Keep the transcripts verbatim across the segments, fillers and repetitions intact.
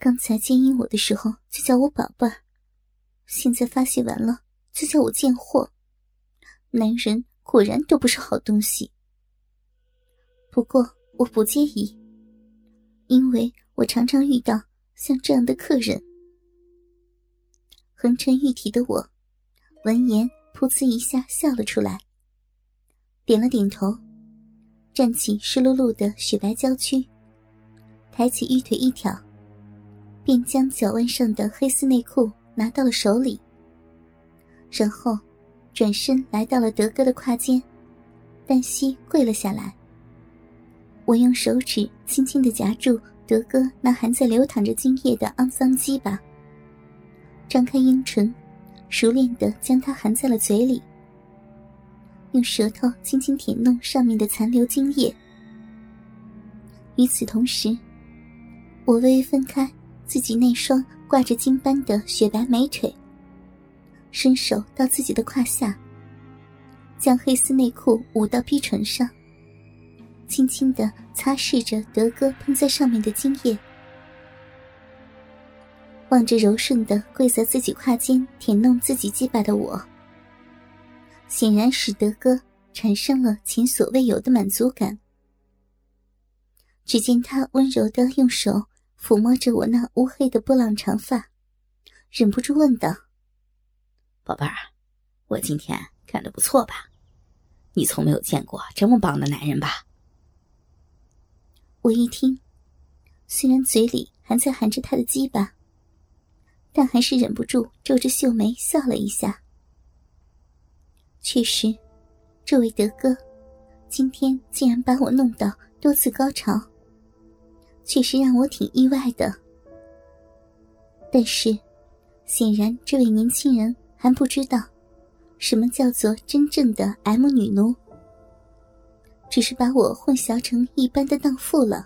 刚才奸淫我的时候就叫我宝贝儿，现在发泄完了就叫我贱货，男人果然都不是好东西。不过我不介意，因为我常常遇到像这样的客人。横陈玉体的我闻言噗呲一下笑了出来，点了点头，站起湿漉漉的雪白娇躯，抬起玉腿一挑，便将脚腕上的黑丝内裤拿到了手里，然后转身来到了德哥的胯间，单膝跪了下来。我用手指轻轻地夹住德哥那还在流淌着精液的肮脏鸡巴，张开阴唇，熟练地将它含在了嘴里，用舌头轻轻舔弄上面的残留精液。与此同时，我微微分开自己那双挂着金斑的雪白美腿，伸手到自己的胯下，将黑丝内裤捂到逼唇上，轻轻地擦拭着德哥喷在上面的精液。望着柔顺地跪在自己胯间舔弄自己鸡巴的我，显然使德哥产生了前所未有的满足感。只见他温柔地用手抚摸着我那乌黑的波浪长发，忍不住问道： 宝贝儿，我今天干得不错吧？你从没有见过这么棒的男人吧？ 我一听，虽然嘴里还在含着他的鸡巴，但还是忍不住皱着秀眉笑了一下。确实，这位德哥今天竟然把我弄到多次高潮，确实让我挺意外的。但是显然这位年轻人还不知道什么叫做真正的 M 女奴，只是把我混淆成一般的荡妇了。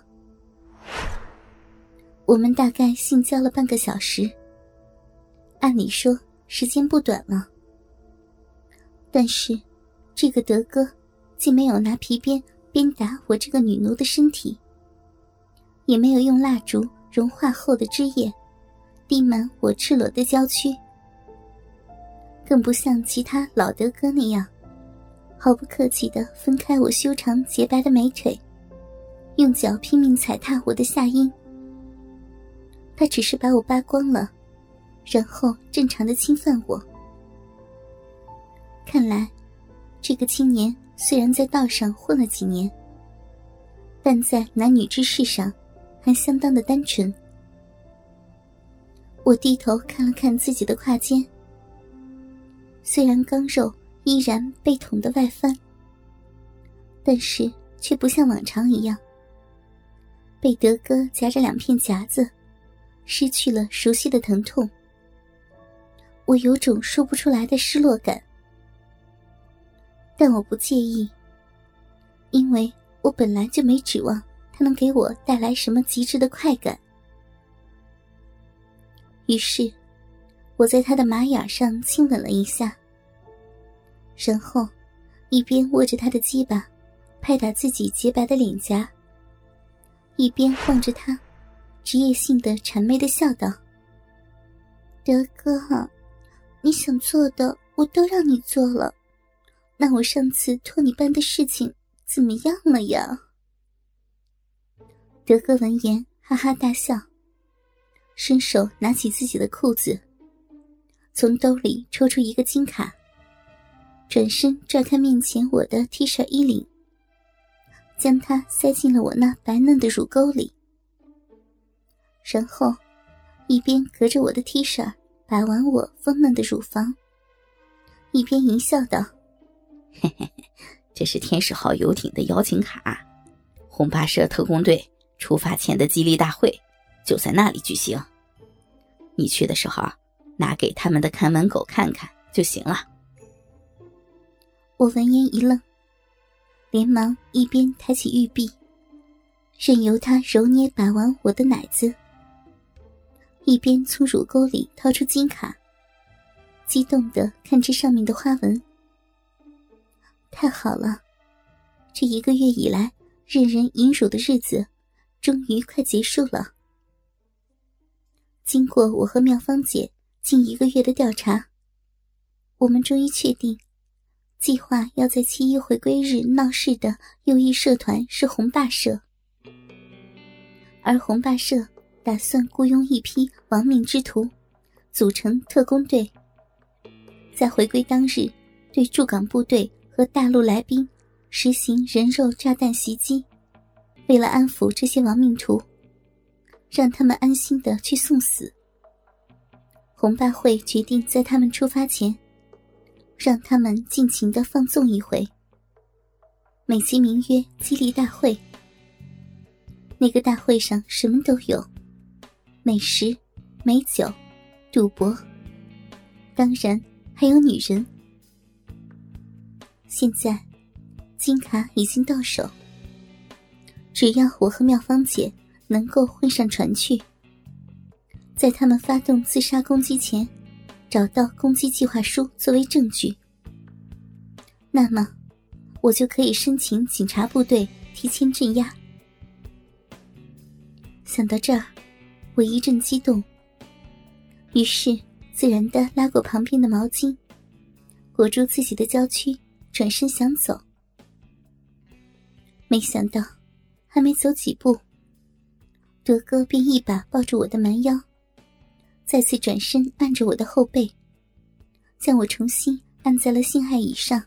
我们大概性交了半个小时，按理说时间不短了，但是这个德哥既没有拿皮鞭鞭打我这个女奴的身体，也没有用蜡烛融化后的汁液滴满我赤裸的娇躯，更不像其他老德哥那样毫不客气地分开我修长洁白的美腿，用脚拼命踩踏我的下阴。他只是把我扒光了，然后正常地侵犯我。看来这个青年虽然在道上混了几年，但在男女之事上还相当的单纯。我低头看了看自己的胯间，虽然肛肉依然被捅得外翻，但是却不像往常一样被德哥夹着两片夹子，失去了熟悉的疼痛。我有种说不出来的失落感，但我不介意，因为我本来就没指望他能给我带来什么极致的快感。于是我在他的马眼上亲吻了一下，然后一边握着他的鸡巴拍打自己洁白的脸颊，一边望着他职业性的谄媚地笑道：德哥，你想做的我都让你做了，那我上次托你办的事情怎么样了呀？德哥闻言哈哈大笑，伸手拿起自己的裤子，从兜里抽出一个金卡，转身拽开面前我的 T 恤衣领，将它塞进了我那白嫩的乳沟里，然后一边隔着我的 T 恤把玩我丰嫩的乳房，一边淫笑道： 嘿嘿嘿，这是天使号游艇的邀请卡，红八社特工队出发前的激励大会就在那里举行，你去的时候拿给他们的看门狗看看就行了。 我闻言一愣，连忙一边抬起玉臂，任由他揉捏把玩我的奶子，一边从乳沟里掏出金卡，激动地看着上面的花纹。太好了，这一个月以来任人淫辱的日子终于快结束了。 经过我和妙芳姐近一个月的调查，我们终于确定，计划要在七一回归日闹事的右翼社团是红霸社，而红霸社打算雇佣一批亡命之徒，组成特工队，在回归当日对驻港部队和大陆来宾实行人肉炸弹袭击，为了安抚这些亡命徒，让他们安心地去送死，红霸会决定在他们出发前让他们尽情地放纵一回，美其名曰激励大会。那个大会上什么都有，美食、美酒、赌博，当然还有女人。现在金卡已经到手，只要我和妙芳姐能够混上船去，在他们发动自杀攻击前找到攻击计划书作为证据，那么我就可以申请警察部队提前镇压。想到这儿，我一阵激动，于是自然地拉过旁边的毛巾，裹住自己的娇躯，转身想走。没想到还没走几步，德哥便一把抱住我的蛮腰，再次转身按着我的后背，将我重新按在了性爱椅上。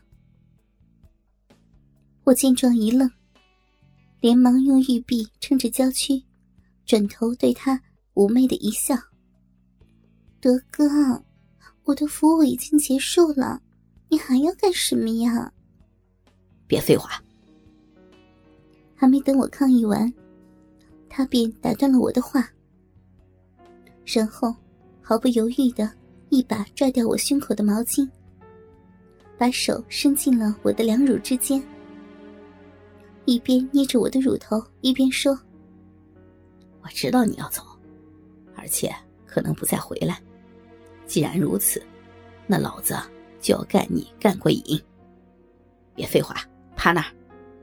我见状一愣，连忙用玉臂撑着娇躯，转头对他妩媚的一笑：德哥，我的服务已经结束了，你还要干什么呀？ 别废话。 还没等我抗议完，他便打断了我的话，然后毫不犹豫地一把拽掉我胸口的毛巾，把手伸进了我的两乳之间，一边捏着我的乳头，一边说： 我知道你要走，而且可能不再回来，既然如此，那老子就要干你干过瘾。别废话，趴那儿。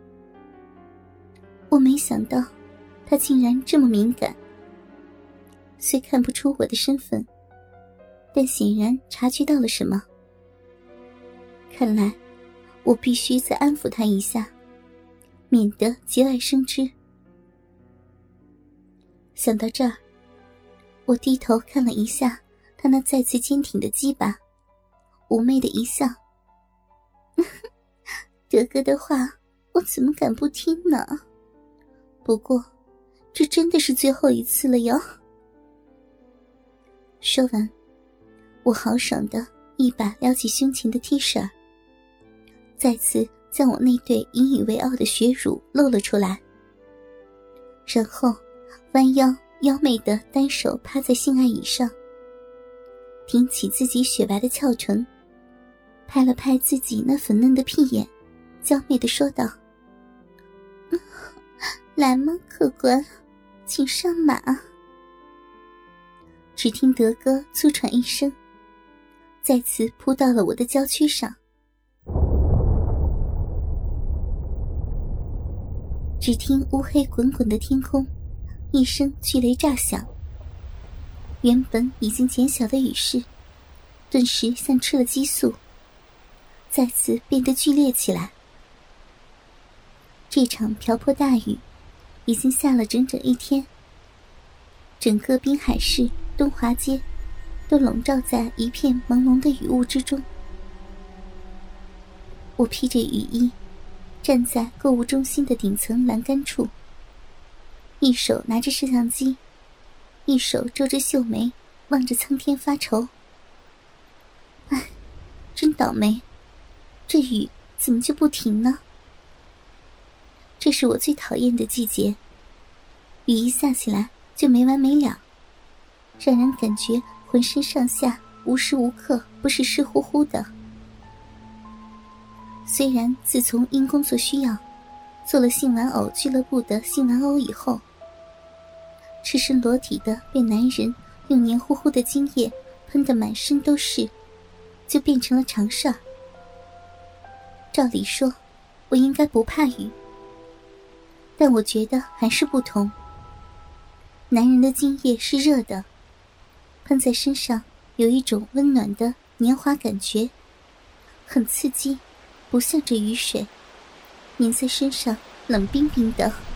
我没想到他竟然这么敏感，虽看不出我的身份，但显然察觉到了什么。看来我必须再安抚他一下，免得节外生枝。想到这儿，我低头看了一下他那再次坚挺的鸡巴，妩媚的一笑：德哥的话我怎么敢不听呢？不过这真的是最后一次了哟。说完，我豪爽地一把撩起胸前的 T 恤，再次将我那对引以为傲的血乳露了出来，然后弯腰妖媚地单手趴在性爱椅上，挺起自己雪白的翘唇，拍了拍自己那粉嫩的屁眼，娇媚地说道：来吗，客官，请上马。只听德哥粗喘一声，再次扑到了我的娇躯上。只听乌黑滚滚的天空一声巨雷炸响，原本已经减小的雨势顿时像吃了激素，再次变得剧烈起来。这场瓢泼大雨已经下了整整一天，整个滨海市东华街都笼罩在一片朦胧的雨雾之中。我披着雨衣站在购物中心的顶层栏杆处，一手拿着摄像机，一手皱着秀眉，望着苍天发愁。唉，真倒霉，这雨怎么就不停呢？这是我最讨厌的季节，雨一下起来就没完没了，让人感觉浑身上下无时无刻不是湿乎乎的。虽然自从因工作需要做了性玩偶俱乐部的性玩偶以后，赤身裸体的被男人用黏糊糊的精液喷得满身都是，就变成了常事儿。照理说我应该不怕雨，但我觉得还是不同。男人的精液是热的， 喷在身上有一种温暖的黏滑感觉，很刺激，不像这雨水，粘在身上冷冰冰的。